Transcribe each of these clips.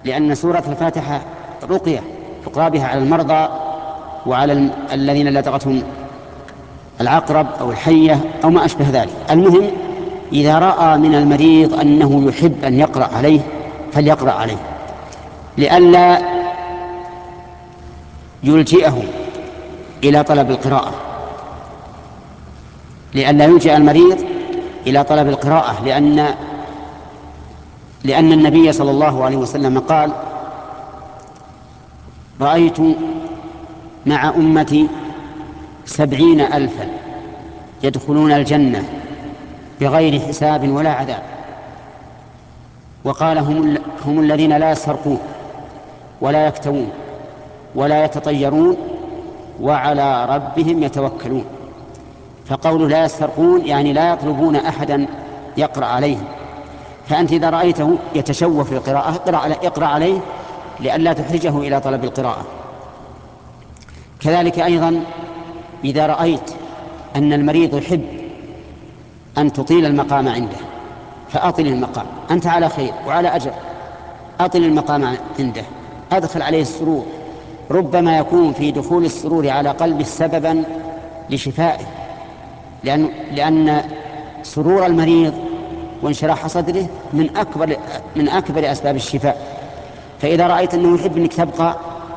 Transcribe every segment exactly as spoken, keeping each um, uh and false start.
لأن سورة الفاتحة رقية تقرأ بها على المرضى وعلى ال... الذين لدغتهم العقرب أو الحية أو ما أشبه ذلك. المهم إذا رأى من المريض أنه يحب أن يقرأ عليه فليقرأ عليه لئلا يلجئه إلى طلب القراءة، لئلا يلجئ المريض إلى طلب القراءة، لأن لأن النبي صلى الله عليه وسلم قال: رأيت مع أمتي سبعين ألفا يدخلون الجنة بغير حساب ولا عذاب. وقال: هم, هم الذين لا يسرقون ولا يكتوون ولا يتطيرون وعلى ربهم يتوكلون. فقوله لا يسرقون يعني لا يطلبون أحدا يقرأ عليهم، فأنت إذا رأيته يتشوف في القراءة اقرأ عليه لئلا تحرجه إلى طلب القراءة. كذلك أيضا إذا رأيت أن المريض يحب أن تطيل المقام عنده فأطل المقام، أنت على خير وعلى أجر، أطل المقام عنده، أدخل عليه السرور، ربما يكون في دخول السرور على قلبه سببا لشفائه، لأن, لأن سرور المريض وانشراح صدره من أكبر, من أكبر أسباب الشفاء. فإذا رأيت أنه يحب أنك تبقى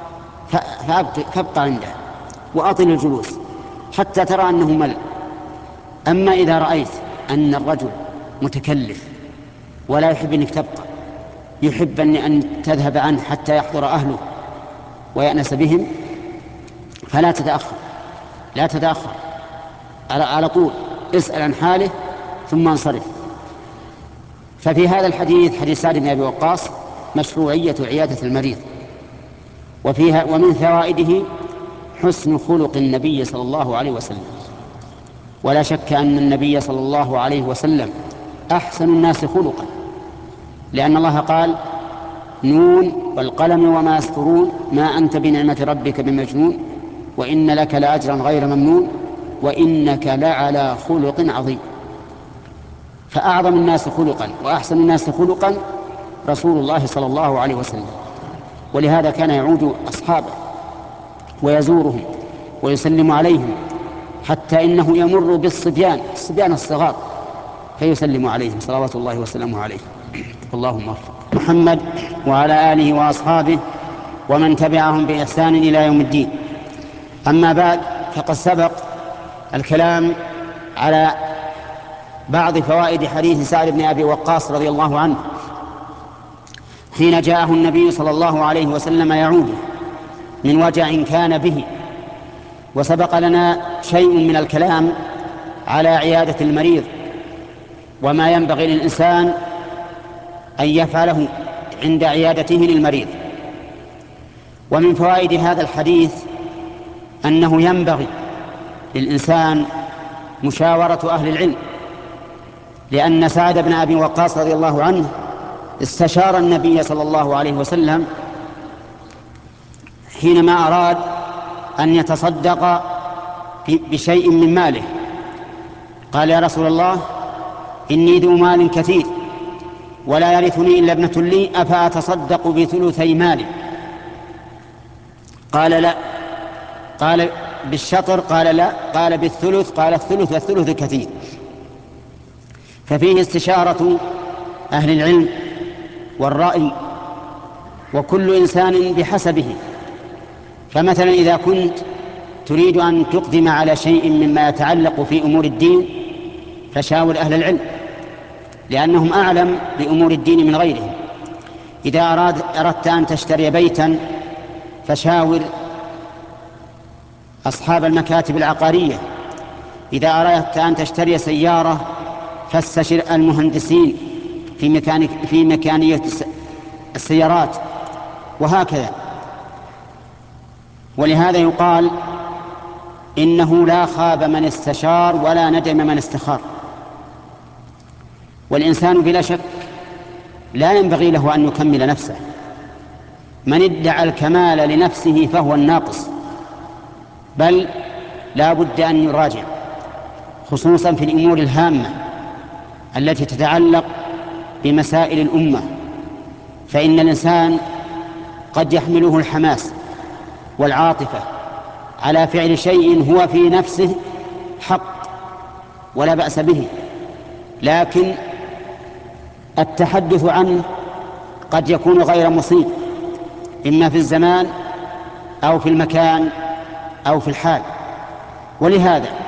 فابقى عنده وأطل الجلوس حتى ترى أنه مل. أما إذا رأيت أن الرجل متكلف ولا يحب أنك تبقى، يحب أن تذهب عنه حتى يحضر أهله ويأنس بهم، فلا تتأخر لا تتأخر على طول، اسأل عن حاله ثم انصرف. ففي هذا الحديث حديث سعد بن أبي وقاص مشروعية عيادة المريض، وفيها ومن فوائده حسن خلق النبي صلى الله عليه وسلم. ولا شك أن النبي صلى الله عليه وسلم أحسن الناس خلقا، لأن الله قال: نون والقلم وما يسطرون ما أنت بنعمة ربك بمجنون وإن لك لأجرا غير ممنون وإنك لعلى خلق عظيم. فأعظم الناس خلقا وأحسن الناس خلقا رسول الله صلى الله عليه وسلم. ولهذا كان يعود أصحابه ويزورهم ويسلم عليهم، حتى إنه يمر بالصبيان الصبيان الصغار فيسلم عليهم صلوات الله وسلامه عليه. اللهم وفق محمد وعلى آله وأصحابه ومن تبعهم بإحسان إلى يوم الدين. أما بعد، فقد سبق الكلام على بعض فوائد حديث سعد بن أبي وقاص رضي الله عنه حين جاءه النبي صلى الله عليه وسلم يعوده من وجع كان به. وسبق لنا شيء من الكلام على عيادة المريض وما ينبغي للإنسان أن يفعله عند عيادته للمريض. ومن فوائد هذا الحديث أنه ينبغي للإنسان مشاورة أهل العلم، لأن سعد بن أبي وقاص رضي الله عنه استشار النبي صلى الله عليه وسلم حينما أراد أن يتصدق بشيء من ماله. قال: يا رسول الله، إني ذو مال كثير ولا يرثني إلا ابنة لي، أفأتصدق بثلثي مالي؟ قال: لا. قال: بالشطر؟ قال: لا. قال: بالثلث؟ قال: الثلث والثلث كثير. ففيه استشارة أهل العلم والرأي، وكل إنسان بحسبه. فمثلا إذا كنت تريد أن تقدم على شيء مما يتعلق في أمور الدين فشاور أهل العلم، لأنهم أعلم بأمور الدين من غيرهم. إذا أراد أردت أن تشتري بيتا فشاور أصحاب المكاتب العقارية. إذا أردت أن تشتري سيارة فاستشر المهندسين في ميكانيك في ميكانية السيارات، وهكذا. ولهذا يقال: إنه لا خاب من استشار ولا ندم من استخار. والإنسان بلا شك لا ينبغي له أن يكمل نفسه. من ادعى الكمال لنفسه فهو الناقص، بل لا بد أن يراجع، خصوصا في الأمور الهامة التي تتعلق بمسائل الأمة. فإن الإنسان قد يحمله الحماس والعاطفة على فعل شيء هو في نفسه حق ولا بأس به، لكن التحدث عنه قد يكون غير مصيب، إما في الزمان أو في المكان أو في الحال. ولهذا